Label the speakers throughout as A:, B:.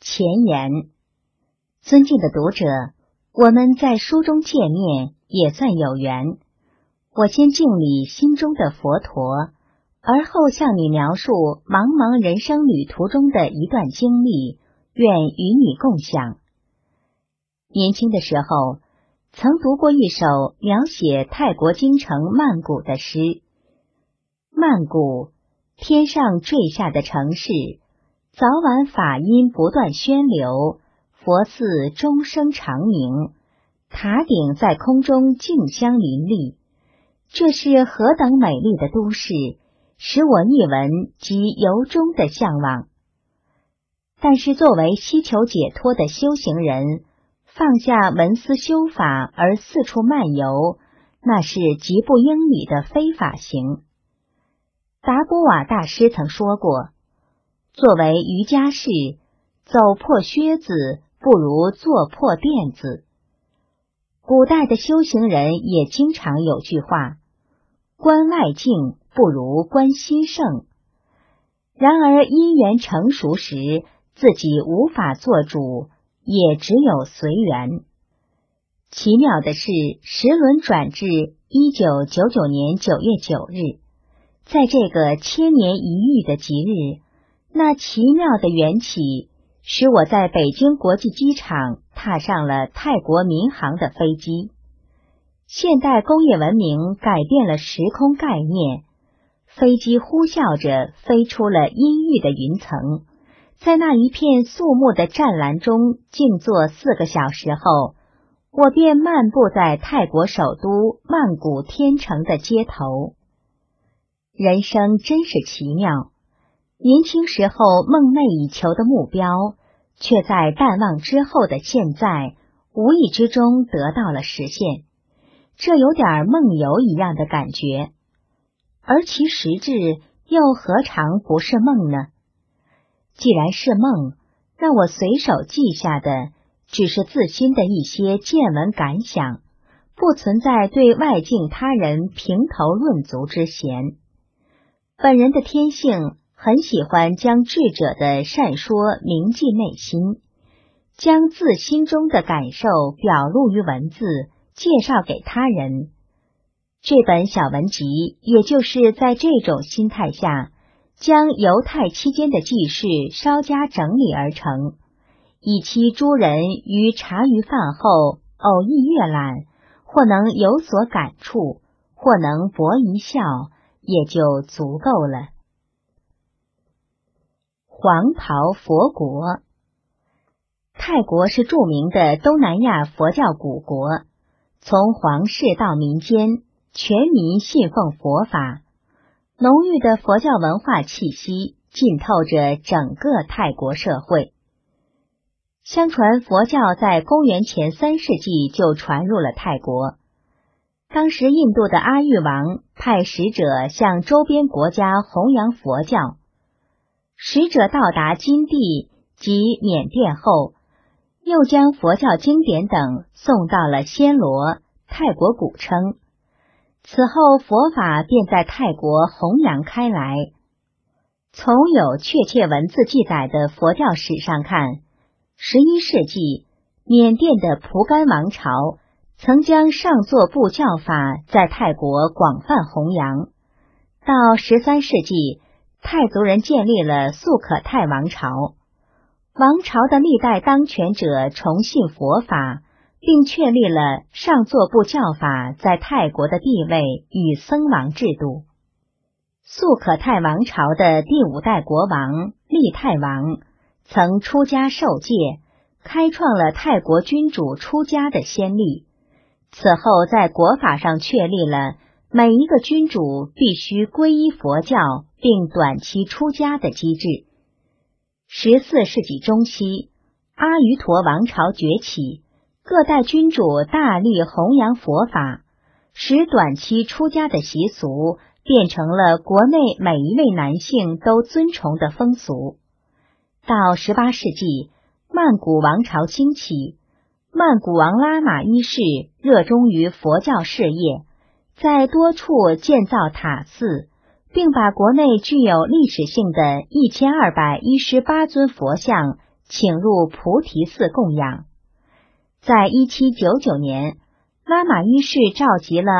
A: 前言。尊敬的读者，我们在书中见面也算有缘。我先敬礼心中的佛陀，而后向你描述茫茫人生旅途中的一段经历，愿与你共享。年轻的时候，曾读过一首描写泰国京城曼谷的诗。曼谷，天上坠下的城市，早晚法音不断宣流，佛寺钟声长鸣，塔顶在空中竞相林立。这是何等美丽的都市，使我一闻即由衷的向往。但是作为希求解脱的修行人，放下文思修法而四处漫游，那是极不应理的非法行。达波瓦大师曾说过，作为瑜伽士，走破靴子不如坐破垫子。古代的修行人也经常有句话，观外境不如观心圣。然而因缘成熟时，自己无法做主，也只有随缘。奇妙的是，时轮转至1999年9月9日，在这个千年一遇的吉日，那奇妙的缘起使我在北京国际机场踏上了泰国民航的飞机。现代工业文明改变了时空概念，飞机呼啸着飞出了阴郁的云层，在那一片肃穆的湛蓝中静坐4个小时后，我便漫步在泰国首都曼谷天成的街头。人生真是奇妙，年轻时候梦寐以求的目标，却在淡忘之后的现在，无意之中得到了实现。这有点梦游一样的感觉，而其实质又何尝不是梦呢？既然是梦，那我随手记下的只是自心的一些见闻感想，不存在对外境他人评头论足之嫌。本人的天性很喜欢将智者的善说铭记内心，将自心中的感受表露于文字，介绍给他人。这本小文集也就是在这种心态下，将犹太期间的记事稍加整理而成，以期诸人于茶余饭后偶一阅览，或能有所感触，或能博一笑，也就足够了。黄袍佛国。泰国是著名的东南亚佛教古国，从皇室到民间，全民信奉佛法，浓郁的佛教文化气息浸透着整个泰国社会。相传佛教在公元前3世纪就传入了泰国。当时印度的阿育王派使者向周边国家弘扬佛教。使者到达金地及缅甸后，又将佛教经典等送到了暹罗，泰国古称。此后佛法便在泰国弘扬开来。从有确切文字记载的佛教史上看，11世纪缅甸的蒲甘王朝曾将上座部教法在泰国广泛弘扬。到13世纪，泰族人建立了素可泰王朝。王朝的历代当权者崇信佛法，并确立了上座部教法在泰国的地位与僧王制度。素可泰王朝的第5代国王利泰王曾出家受戒，开创了泰国君主出家的先例。此后在国法上确立了每一个君主必须皈依佛教并短期出家的机制。14世纪中期，阿瑜陀王朝崛起，各代君主大力弘扬佛法，使短期出家的习俗变成了国内每一位男性都尊崇的风俗。到18世纪，曼谷王朝兴起，曼谷王拉玛一世热衷于佛教事业，在多处建造塔寺，并把国内具有历史性的1218尊佛像请入菩提寺供养。在1799年，拉玛一世召集了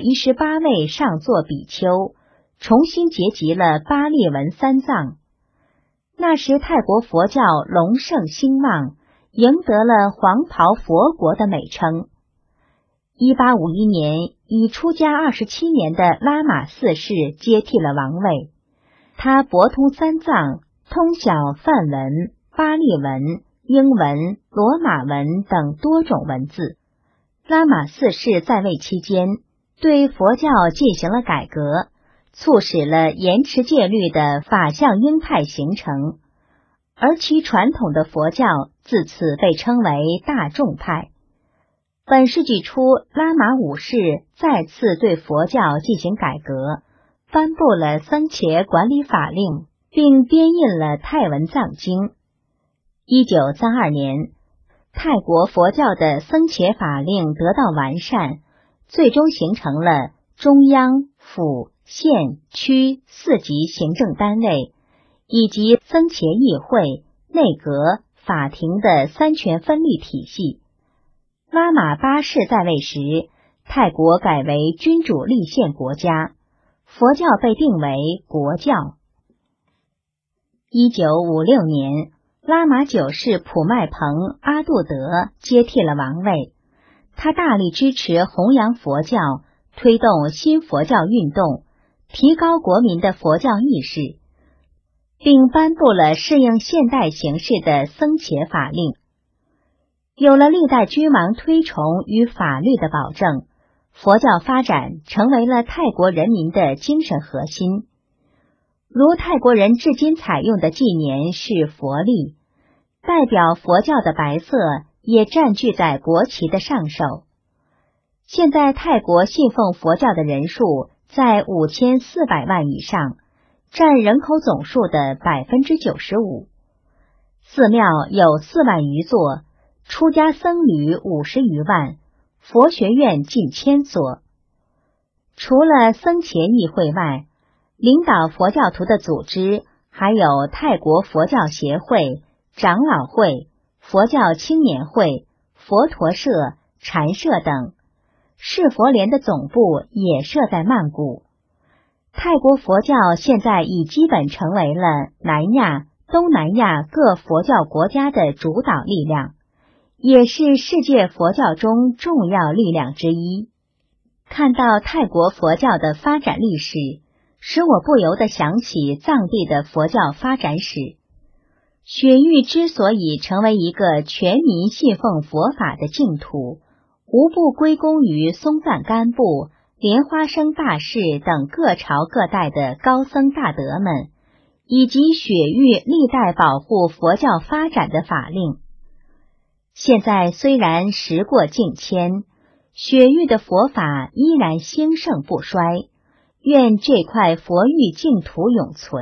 A: 218位上座比丘，重新结集了巴利文三藏。那时泰国佛教隆盛兴旺，赢得了黄袍佛国的美称。1851年，已出家27年的拉玛四世接替了王位。他博通三藏，通晓梵文、巴利文、英文、罗马文等多种文字。拉玛四世在位期间，对佛教进行了改革，促使了严持戒律的法相英派形成，而其传统的佛教自此被称为大众派。本世纪初，拉玛五世再次对佛教进行改革，颁布了僧伽管理法令，并编印了泰文藏经。1932年，泰国佛教的僧伽法令得到完善，最终形成了中央、府、县、区4级行政单位，以及僧伽议会、内阁、法庭的三权分立体系。拉玛八世在位时，泰国改为君主立宪国家，佛教被定为国教。1956年，拉玛九世普迈蓬阿杜德接替了王位，他大力支持弘扬佛教，推动新佛教运动，提高国民的佛教意识，并颁布了适应现代形势的僧伽法令。有了历代君王推崇与法律的保证，佛教发展成为了泰国人民的精神核心。如泰国人至今采用的纪年是佛历，代表佛教的白色也占据在国旗的上首。现在泰国信奉佛教的人数在5400万以上，占人口总数的 95%。寺庙有4万余座，出家僧侣50余万，佛学院近1000所。除了僧伽议会外，领导佛教徒的组织还有泰国佛教协会、长老会、佛教青年会、佛陀社、禅社等。释佛联的总部也设在曼谷。泰国佛教现在已基本成为了南亚、东南亚各佛教国家的主导力量，也是世界佛教中重要力量之一。看到泰国佛教的发展历史，使我不由得想起藏地的佛教发展史。雪域之所以成为一个全民信奉佛法的净土，无不归功于松赞干布、莲花生大士等各朝各代的高僧大德们，以及雪域历代保护佛教发展的法令。现在虽然时过境迁，雪域的佛法依然兴盛不衰，愿这块佛域净土永存。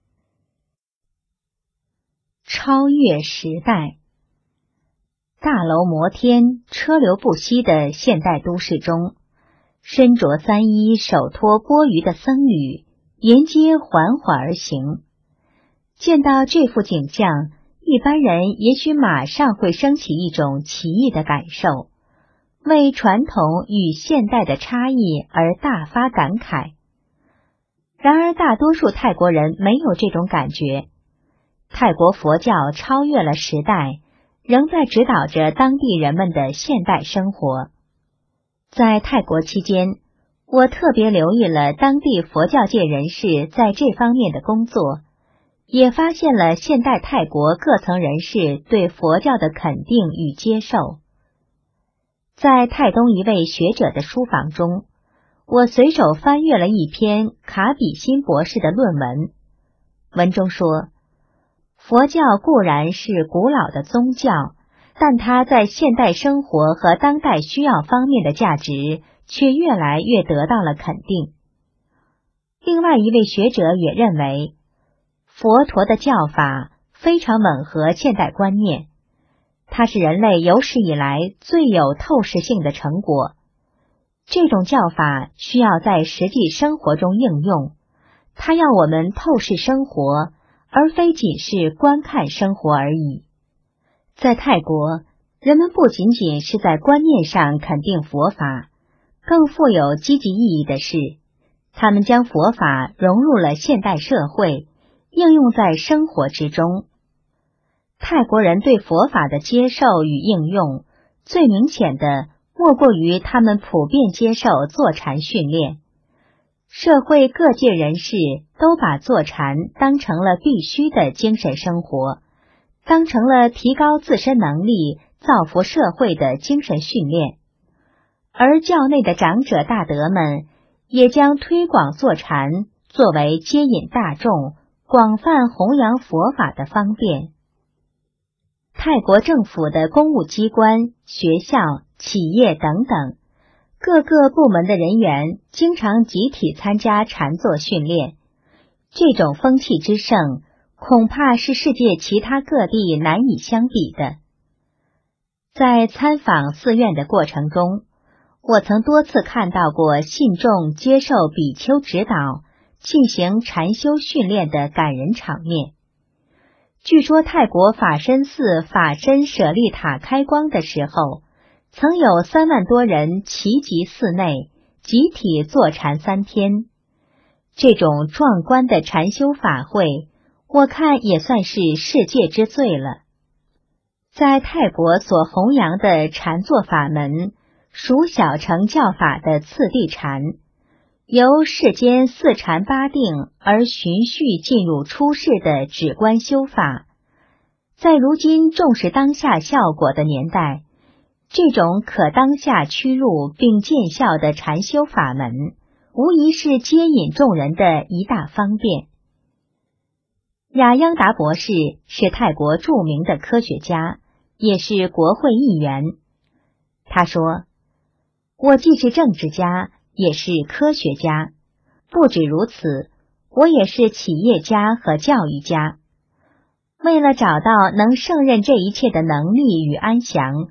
A: 超越时代。大楼摩天，车流不息的现代都市中，身着三衣、手托钵盂的僧侣沿街缓缓而行。见到这幅景象，一般人也许马上会升起一种奇异的感受，为传统与现代的差异而大发感慨。然而大多数泰国人没有这种感觉。泰国佛教超越了时代，仍在指导着当地人们的现代生活。在泰国期间，我特别留意了当地佛教界人士在这方面的工作，也发现了现代泰国各层人士对佛教的肯定与接受。在泰东一位学者的书房中，我随手翻阅了一篇卡比辛博士的论文。文中说，佛教固然是古老的宗教，但它在现代生活和当代需要方面的价值却越来越得到了肯定。另外一位学者也认为，佛陀的教法非常吻合现代观念，它是人类有史以来最有透视性的成果。这种教法需要在实际生活中应用，它要我们透视生活，而非仅是观看生活而已。 在泰国，人们不仅仅是在观念上肯定佛法，更富有积极意义的是，他们将佛法融入了现代社会，应用在生活之中。泰国人对佛法的接受与应用，最明显的莫过于他们普遍接受坐禅训练。社会各界人士都把坐禅当成了必须的精神生活，当成了提高自身能力、造福社会的精神训练。而教内的长者大德们也将推广坐禅作为接引大众、广泛弘扬佛法的方便。泰国政府的公务机关、学校、企业等等，各个部门的人员经常集体参加禅坐训练。这种风气之盛，恐怕是世界其他各地难以相比的。在参访寺院的过程中，我曾多次看到过信众接受比丘指导进行禅修训练的感人场面。据说泰国法身寺法身舍利塔开光的时候，曾有3万多人齐集寺内，集体坐禅3天。这种壮观的禅修法会，我看也算是世界之最了。在泰国所弘扬的禅坐法门，属小乘教法的次第禅，由世间4禅8定而循序进入出世的止观修法。在如今重视当下效果的年代，这种可当下趋入并见效的禅修法门，无疑是接引众人的一大方便。雅央达博士是泰国著名的科学家，也是国会议员。他说，我既是政治家，也是科学家，不止如此，我也是企业家和教育家。为了找到能胜任这一切的能力与安详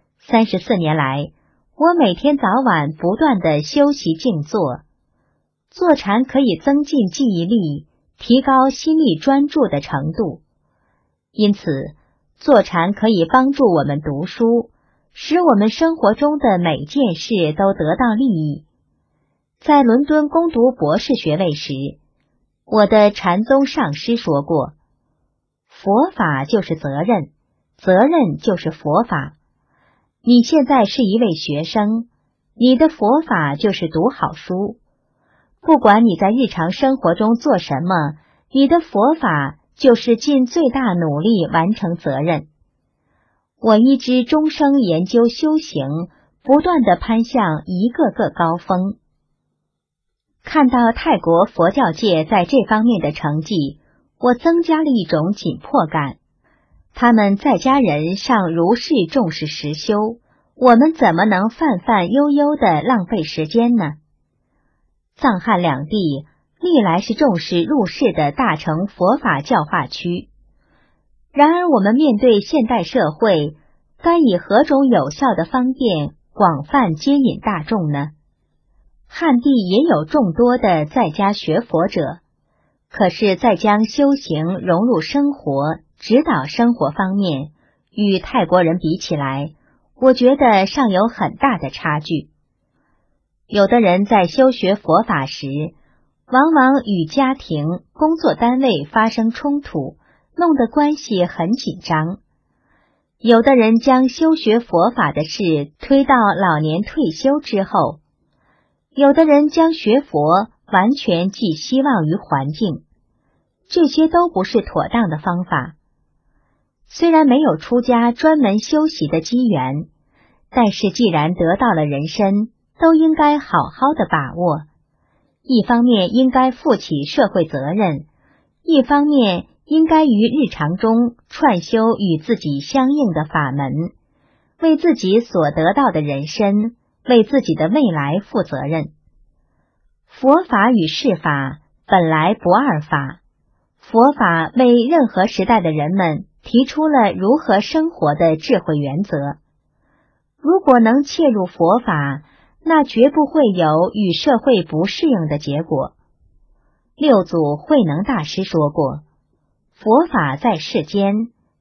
A: ，34年来，我每天早晚不断地修习静坐。坐禅可以增进记忆力，提高心力专注的程度。因此，坐禅可以帮助我们读书，使我们生活中的每件事都得到利益。在伦敦攻读博士学位时，我的禅宗上师说过，佛法就是责任，责任就是佛法。你现在是一位学生，你的佛法就是读好书。不管你在日常生活中做什么，你的佛法就是尽最大努力完成责任。我一直终生研究修行，不断地攀向一个个高峰。看到泰国佛教界在这方面的成绩，我增加了一种紧迫感。他们在家人尚如是重视实修，我们怎么能泛泛悠悠地浪费时间呢？藏汉两地历来是重视入世的大乘佛法教化区，然而我们面对现代社会，该以何种有效的方便广泛接引大众呢？汉地也有众多的在家学佛者，可是在将修行融入生活、指导生活方面，与泰国人比起来，我觉得尚有很大的差距。有的人在修学佛法时，往往与家庭、工作单位发生冲突，弄得关系很紧张。有的人将修学佛法的事推到老年退休之后，有的人将学佛完全寄希望于环境，这些都不是妥当的方法。虽然没有出家专门修习的机缘，但是既然得到了人身，都应该好好的把握。一方面应该负起社会责任，一方面应该于日常中串修与自己相应的法门，为自己所得到的人身，为自己的未来负责任。佛法与世法本来不二法，佛法为任何时代的人们提出了如何生活的智慧原则。如果能切入佛法，那绝不会有与社会不适应的结果。六祖慧能大师说过，佛法在世间，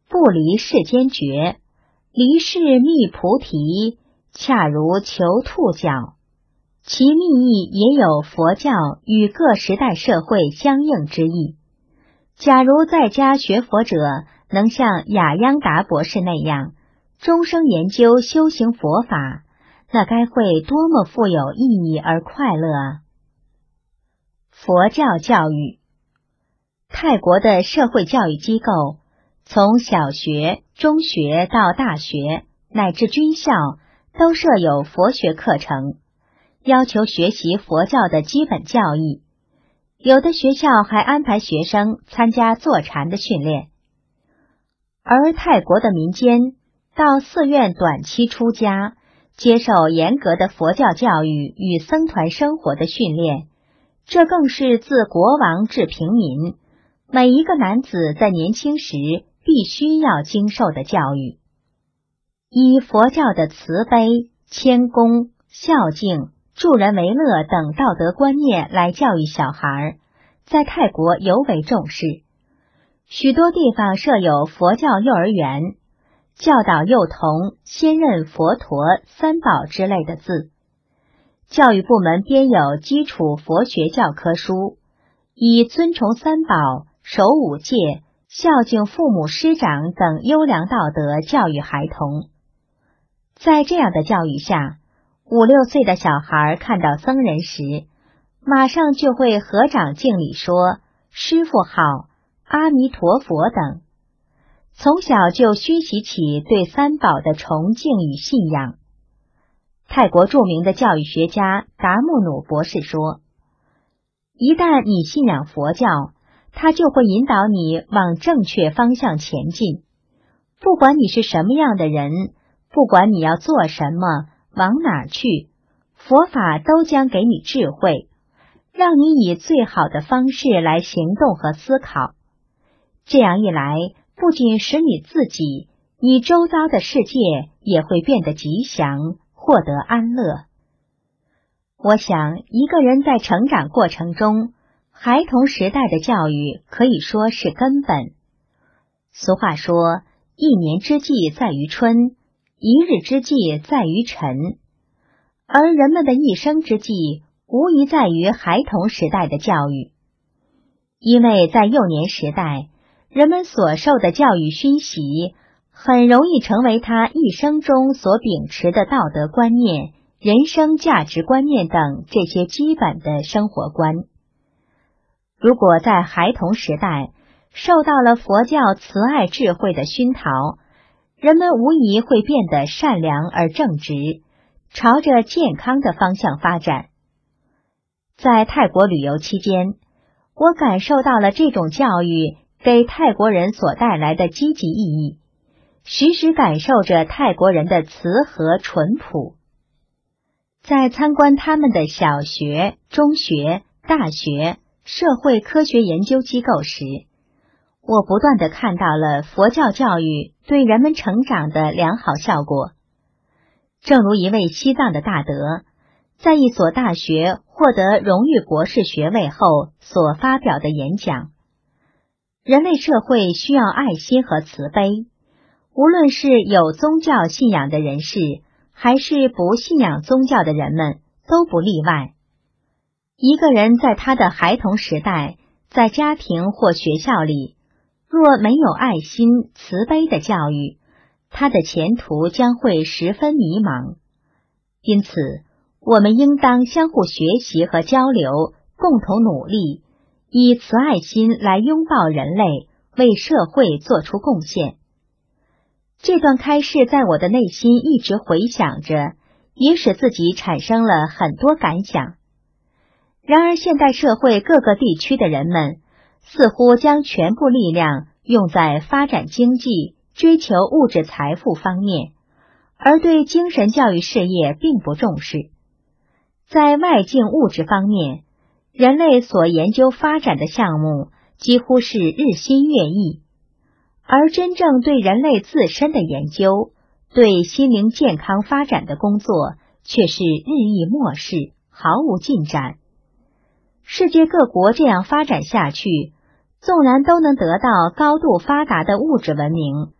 A: 不离世间觉，离世觅菩提，恰如求兔角。其密意也有佛教与各时代社会相应之意。假如在家学佛者能像雅央达博士那样，终生研究修行佛法，那该会多么富有意义而快乐啊！佛教教育，泰国的社会教育机构，从小学、中学到大学乃至军校，都设有佛学课程，要求学习佛教的基本教义。有的学校还安排学生参加坐禅的训练。而泰国的民间到寺院短期出家，接受严格的佛教教育与僧团生活的训练，这更是自国王至平民，每一个男子在年轻时必须要经受的教育。以佛教的慈悲、谦恭、孝敬、助人为乐等道德观念来教育小孩，在泰国尤为重视。许多地方设有佛教幼儿园，教导幼童先认佛陀、三宝之类的字。教育部门编有基础佛学教科书，以尊崇三宝、守五戒、孝敬父母师长等优良道德教育孩童。在这样的教育下，5、6岁的小孩看到僧人时，马上就会合掌敬礼说师父好、阿弥陀佛等，从小就熏习起对三宝的崇敬与信仰。泰国著名的教育学家达木努博士说，一旦你信仰佛教，它就会引导你往正确方向前进。不管你是什么样的人，不管你要做什么，往哪去，佛法都将给你智慧，让你以最好的方式来行动和思考。这样一来，不仅使你自己，你周遭的世界也会变得吉祥，获得安乐。我想，一个人在成长过程中，孩童时代的教育可以说是根本。俗话说，一年之计在于春，一日之计在于晨。而人们的一生之计，无疑在于孩童时代的教育。因为在幼年时代，人们所受的教育熏习，很容易成为他一生中所秉持的道德观念、人生价值观念等这些基本的生活观。如果在孩童时代受到了佛教慈爱智慧的熏陶，人们无疑会变得善良而正直，朝着健康的方向发展。在泰国旅游期间，我感受到了这种教育给泰国人所带来的积极意义，时时感受着泰国人的慈和淳朴。在参观他们的小学、中学、大学、社会科学研究机构时，我不断地看到了佛教教育对人们成长的良好效果。正如一位西藏的大德，在一所大学获得荣誉博士学位后所发表的演讲，人类社会需要爱心和慈悲，无论是有宗教信仰的人士，还是不信仰宗教的人们，都不例外。一个人在他的孩童时代，在家庭或学校里，若没有爱心、慈悲的教育，他的前途将会十分迷茫。因此，我们应当相互学习和交流，共同努力，以慈爱心来拥抱人类，为社会做出贡献。这段开示在我的内心一直回响着，也使自己产生了很多感想。然而现代社会各个地区的人们似乎将全部力量用在发展经济、追求物质财富方面，而对精神教育事业并不重视。在外境物质方面，人类所研究发展的项目几乎是日新月异，而真正对人类自身的研究、对心灵健康发展的工作却是日益漠视，毫无进展。世界各国这样发展下去，纵然都能得到高度发达的物质文明，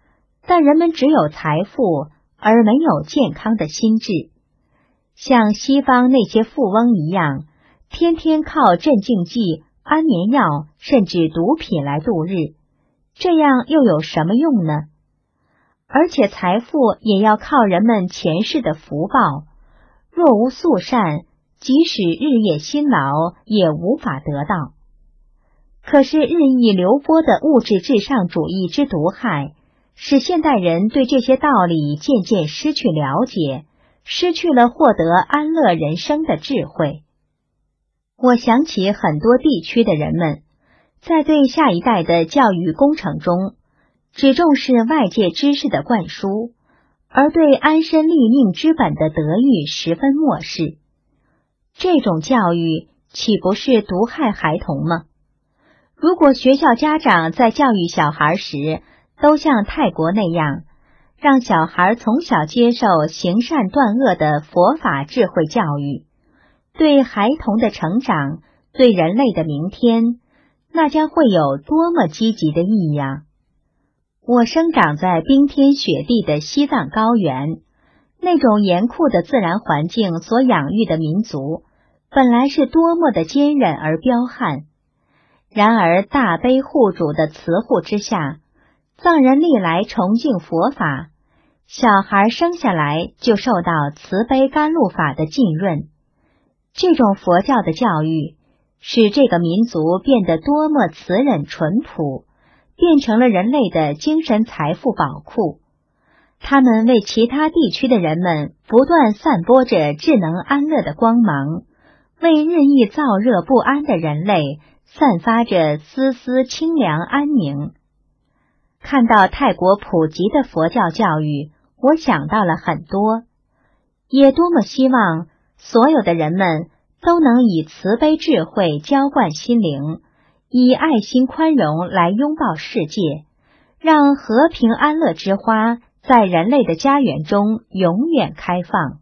A: 但人们只有财富，而没有健康的心智，像西方那些富翁一样，天天靠镇静剂、安眠药甚至毒品来度日，这样又有什么用呢？而且财富也要靠人们前世的福报，若无宿善，即使日夜辛劳也无法得到。可是日益流播的物质至上主义之毒害，使现代人对这些道理渐渐失去了解，失去了获得安乐人生的智慧。我想起很多地区的人们，在对下一代的教育工程中，只重视外界知识的灌输，而对安身立命之本的德育十分漠视。这种教育岂不是毒害孩童吗？如果学校家长在教育小孩时都像泰国那样，让小孩从小接受行善断恶的佛法智慧教育，对孩童的成长，对人类的明天，那将会有多么积极的意义啊！我生长在冰天雪地的西藏高原，那种严酷的自然环境所养育的民族，本来是多么的坚韧而彪悍。然而大悲护主的慈护之下，藏人历来崇敬佛法，小孩生下来就受到慈悲甘露法的浸润。这种佛教的教育，使这个民族变得多么慈忍淳朴，变成了人类的精神财富宝库。他们为其他地区的人们不断散播着智能安乐的光芒，为日益燥热不安的人类散发着丝丝清凉安宁。看到泰国普及的佛教教育，我想到了很多，也多么希望所有的人们都能以慈悲智慧浇灌心灵，以爱心宽容来拥抱世界，让和平安乐之花在人类的家园中永远开放。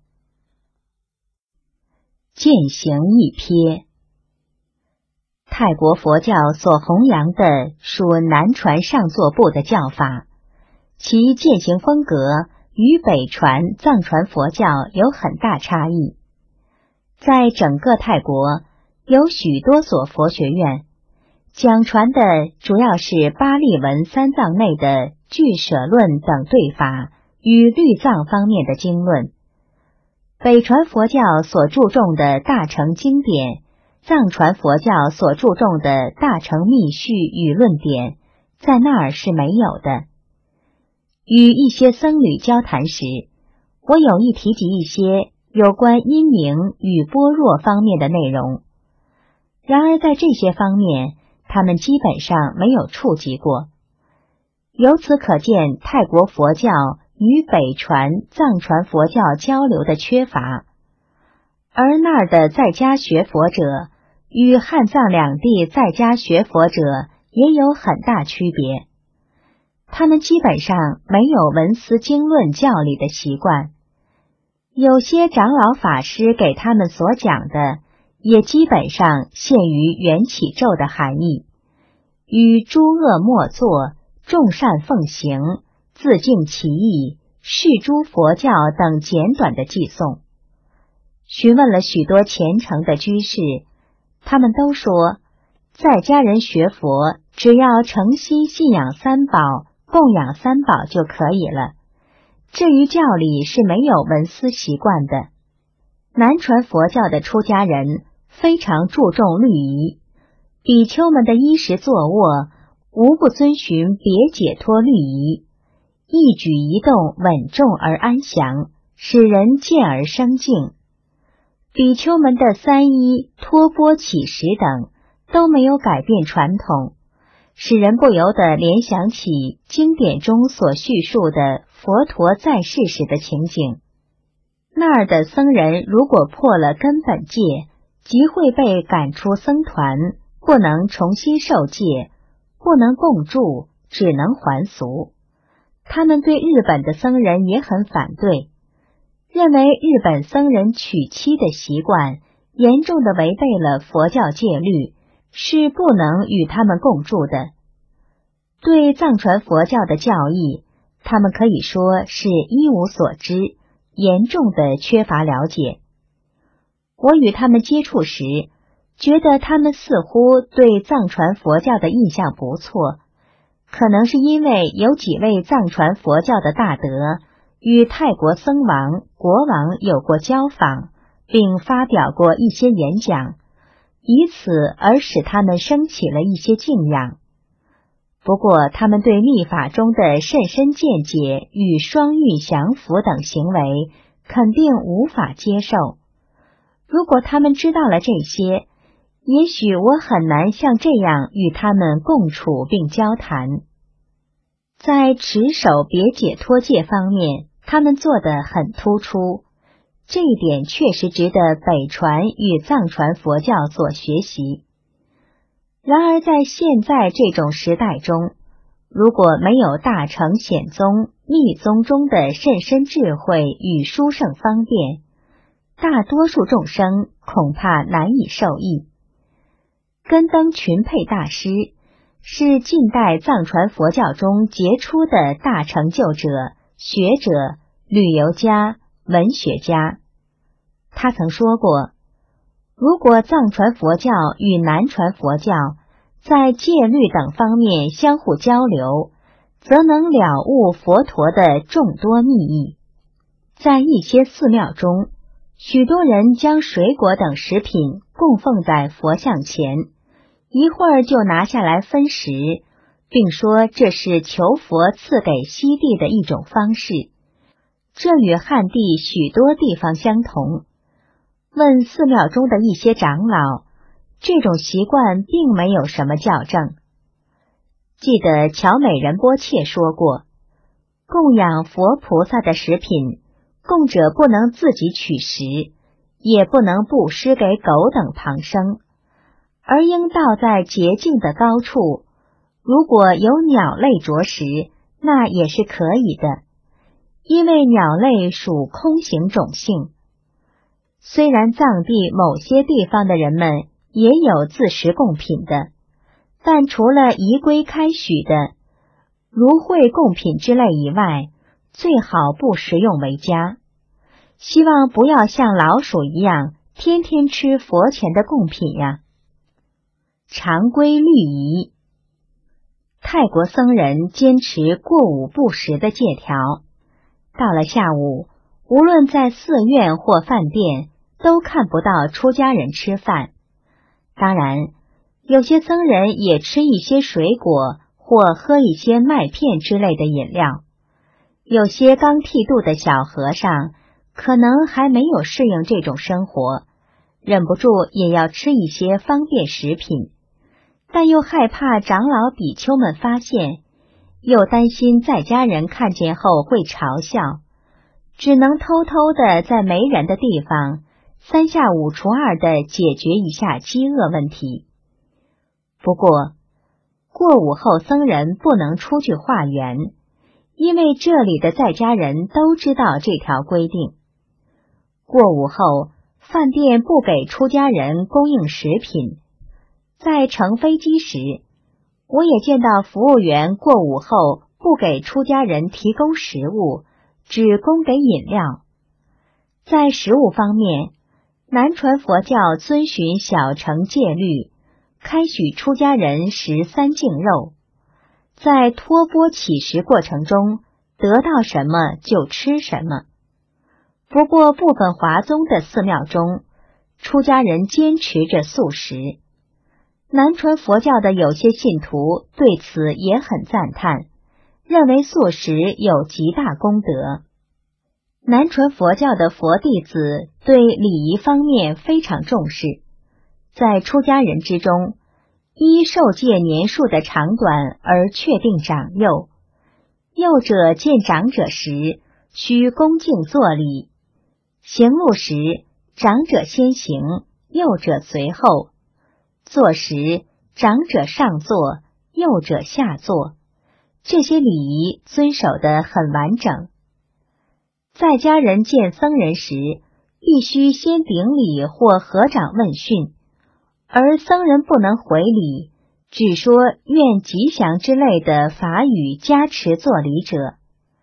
A: 践行一瞥。泰国佛教所弘扬的属南传上座部的教法，其践行风格与北传藏传佛教有很大差异。在整个泰国有许多所佛学院，讲传的主要是巴利文三藏内的俱舍论等对法与律藏方面的经论。北传佛教所注重的大乘经典，藏传佛教所注重的大乘密续与论点，在那儿是没有的。与一些僧侣交谈时，我有意提及一些有关音明与般若方面的内容，然而在这些方面，他们基本上没有触及过。由此可见泰国佛教与北传藏传佛教交流的缺乏，而那儿的在家学佛者与汉藏两地在家学佛者也有很大区别。他们基本上没有文思经论教理的习惯，有些长老法师给他们所讲的也基本上限于缘起咒的含义，与诸恶莫作、众善奉行、自净其意、是诸佛教等简短的寄诵。询问了许多虔诚的居士，他们都说，在家人学佛，只要诚心信仰三宝、供养三宝就可以了。至于教理是没有文思习惯的。南传佛教的出家人非常注重律仪，比丘们的衣食坐卧无不遵循别解脱律仪，一举一动稳重而安详，使人见而生敬。比丘们的三衣、托钵乞食等都没有改变传统，使人不由得联想起经典中所叙述的佛陀在世时的情景。那儿的僧人如果破了根本戒，即会被赶出僧团，不能重新受戒，不能共住，只能还俗。他们对日本的僧人也很反对，认为日本僧人娶妻的习惯严重地违背了佛教戒律，是不能与他们共住的。对藏传佛教的教义， 他们可以说是一无所知，严重的缺乏了解。我与他们接触时，觉得他们似乎对藏传佛教的印象不错，可能是因为有几位藏传佛教的大德与泰国僧王、国王有过交访，并发表过一些演讲，以此而使他们升起了一些敬仰。不过他们对密法中的甚深见解与双运降伏等行为肯定无法接受。如果他们知道了这些，也许我很难像这样与他们共处并交谈。在持守别解脱戒方面，他们做得很突出，这一点确实值得北传与藏传佛教所学习。然而在现在这种时代中，如果没有大乘显宗、密宗中的甚深智慧与殊胜方便，大多数众生恐怕难以受益。根登群佩大师是近代藏传佛教中杰出的大成就者、学者、旅游家、文学家。他曾说过，如果藏传佛教与南传佛教在戒律等方面相互交流，则能了悟佛陀的众多密意。在一些寺庙中，许多人将水果等食品供奉在佛像前，一会儿就拿下来分食，并说这是求佛赐给西地的一种方式。这与汉地许多地方相同。问寺庙中的一些长老，这种习惯并没有什么校正。记得乔美仁波切说过，供养佛菩萨的食品，供者不能自己取食，也不能布施给狗等旁生，而应倒在洁净的高处。如果有鸟类啄食，那也是可以的，因为鸟类属空行种性。虽然藏地某些地方的人们也有自食贡品的，但除了仪规开许的，如会贡品之类以外，最好不食用为佳。希望不要像老鼠一样天天吃佛前的贡品呀。常规律仪，泰国僧人坚持过午不食的戒条。到了下午，无论在寺院或饭店，都看不到出家人吃饭。当然，有些僧人也吃一些水果或喝一些麦片之类的饮料。有些刚剃度的小和尚可能还没有适应这种生活，忍不住也要吃一些方便食品，但又害怕长老比丘们发现，又担心在家人看见后会嘲笑，只能偷偷的在没人的地方3下5除2的解决一下饥饿问题。不过，过午后僧人不能出去化缘，因为这里的在家人都知道这条规定。过午后，饭店不给出家人供应食品。在乘飞机时，我也见到服务员过午后不给出家人提供食物，只供给饮料。在食物方面，南传佛教遵循小乘戒律，开许出家人食3净肉，在托钵乞食过程中，得到什么就吃什么。不过部分华宗的寺庙中，出家人坚持着素食。南传佛教的有些信徒对此也很赞叹，认为素食有极大功德。南传佛教的佛弟子对礼仪方面非常重视，在出家人之中，依受戒年数的长短而确定长幼。幼者见长者时，须恭敬作礼；行路时，长者先行，幼者随后；坐时，长者上坐，幼者下坐。这些礼仪遵守得很完整。在家人见僧人时，必须先顶礼或合掌问讯，而僧人不能回礼，只说愿吉祥之类的法语加持作礼者。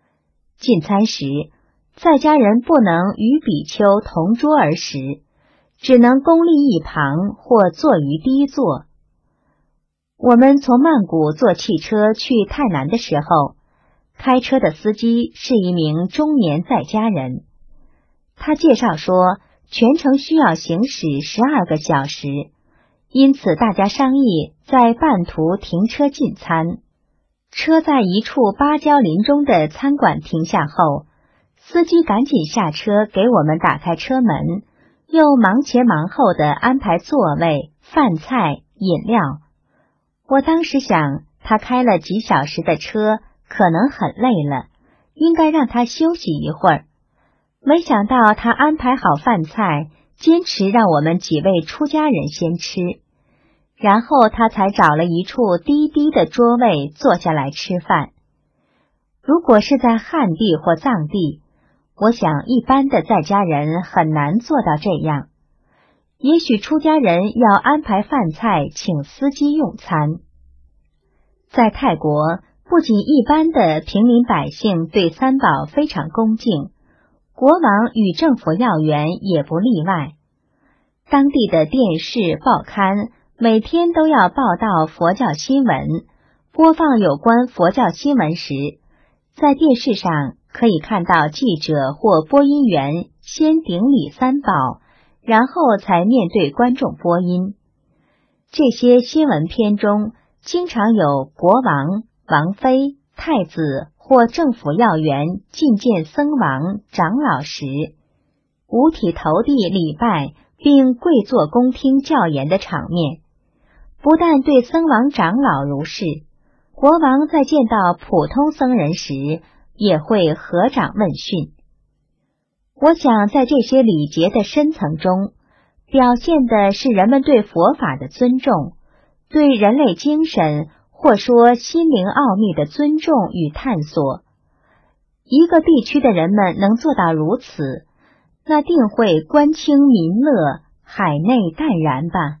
A: 进餐时，在家人不能与比丘同桌而食，只能恭立一旁或坐于低座。我们从曼谷坐汽车去泰南的时候，开车的司机是一名中年在家人。他介绍说，全程需要行驶12个小时，因此大家商议在半途停车进餐。车在一处芭蕉林中的餐馆停下后，司机赶紧下车给我们打开车门，又忙前忙后地安排座位、饭菜、饮料。我当时想，他开了几小时的车，可能很累了，应该让他休息一会儿。没想到他安排好饭菜，坚持让我们几位出家人先吃，然后他才找了一处低低的桌位坐下来吃饭。如果是在汉地或藏地，我想一般的在家人很难做到这样。也许出家人要安排饭菜请司机用餐。在泰国，不仅一般的平民百姓对三宝非常恭敬，国王与政府要员也不例外。当地的电视、报刊每天都要报道佛教新闻，播放有关佛教新闻时，在电视上可以看到记者或播音员先顶礼三宝，然后才面对观众播音。这些新闻片中经常有国王、王妃、太子或政府要员觐见僧王、长老时，五体投地礼拜并跪坐恭听教言的场面。不但对僧王长老如是，国王在见到普通僧人时也会合掌问讯。我想在这些礼节的深层中，表现的是人们对佛法的尊重，对人类精神或说心灵奥秘的尊重与探索。一个地区的人们能做到如此，那定会官清民乐，海内淡然吧。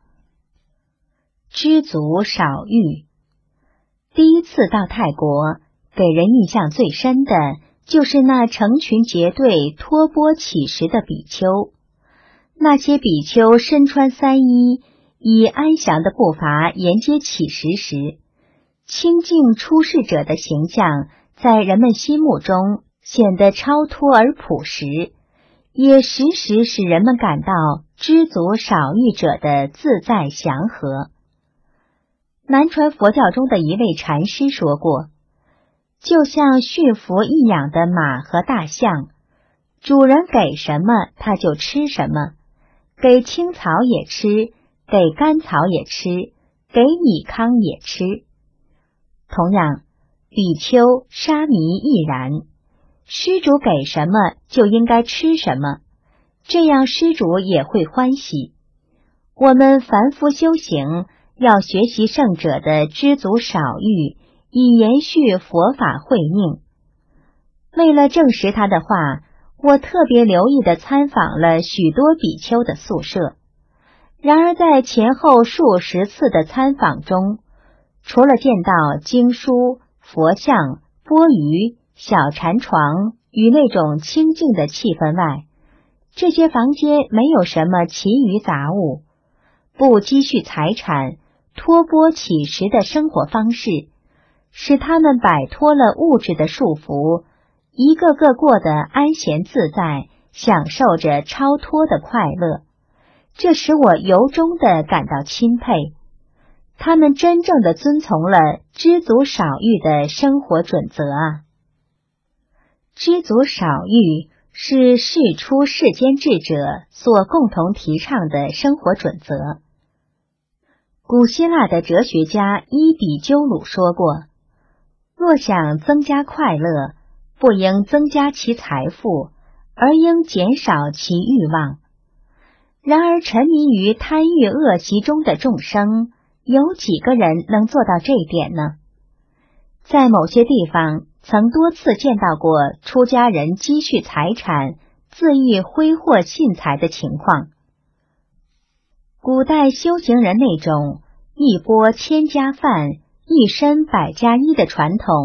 A: 知足少欲。第一次到泰国，给人印象最深的就是那成群结队托钵乞食的比丘。那些比丘身穿三衣，以安详的步伐沿街乞食时，清净出世者的形象在人们心目中显得超脱而朴实，也时时使人们感到知足少欲者的自在祥和。南传佛教中的一位禅师说过，就像驯服易养的马和大象，主人给什么它就吃什么，给青草也吃，给干草也吃，给米糠也吃。同样，比丘、沙弥亦然，施主给什么就应该吃什么，这样施主也会欢喜。我们凡夫修行要学习圣者的知足少欲，以延续佛法慧命。为了证实他的话，我特别留意地参访了许多比丘的宿舍。然而在前后数十次的参访中，除了见到经书、佛像、钵盂、小禅床与那种清静的气氛外，这些房间没有什么其余杂物。不积蓄财产、托钵乞食的生活方式，使他们摆脱了物质的束缚，一个个过得安闲自在，享受着超脱的快乐。这使我由衷地感到钦佩。他们真正地遵从了知足少欲的生活准则啊！知足少欲是世出世间智者所共同提倡的生活准则。古希腊的哲学家伊比鸠鲁说过，若想增加快乐，不应增加其财富，而应减少其欲望。然而沉迷于贪欲恶习中的众生，有几个人能做到这一点呢？在某些地方曾多次见到过出家人积蓄财产，恣意挥霍信财的情况。古代修行人那种一钵千家饭，一身百家衣的传统，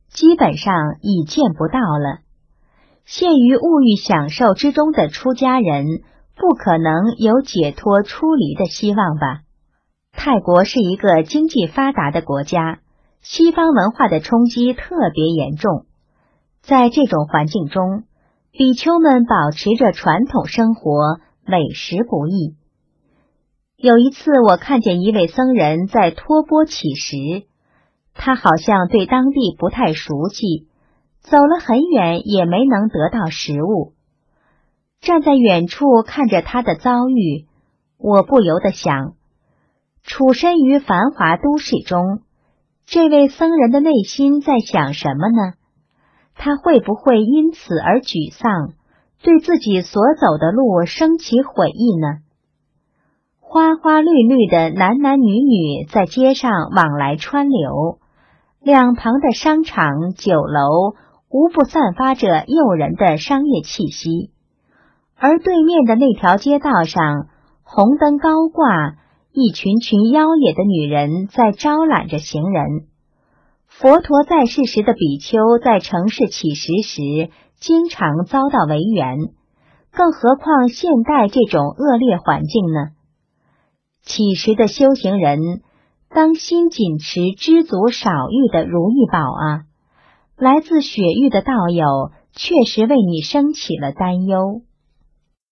A: 基本上已见不到了。陷于物欲享受之中的出家人，不可能有解脱出离的希望吧？泰国是一个经济发达的国家，西方文化的冲击特别严重。在这种环境中，比丘们保持着传统生活，委实不易。有一次，我看见一位僧人在托钵乞食，他好像对当地不太熟悉，走了很远也没能得到食物。站在远处看着他的遭遇，我不由得想，处身于繁华都市中，这位僧人的内心在想什么呢？他会不会因此而沮丧，对自己所走的路生起悔意呢？花花绿绿的男男女女在街上往来川流，两旁的商场、酒楼无不散发着诱人的商业气息，而对面的那条街道上，红灯高挂，一群群妖冶的女人在招揽着行人。佛陀在世时的比丘在城市乞食时，经常遭到围园，更何况现代这种恶劣环境呢？乞食的修行人当心谨持知足少欲的如意宝啊！来自雪域的道友确实为你升起了担忧。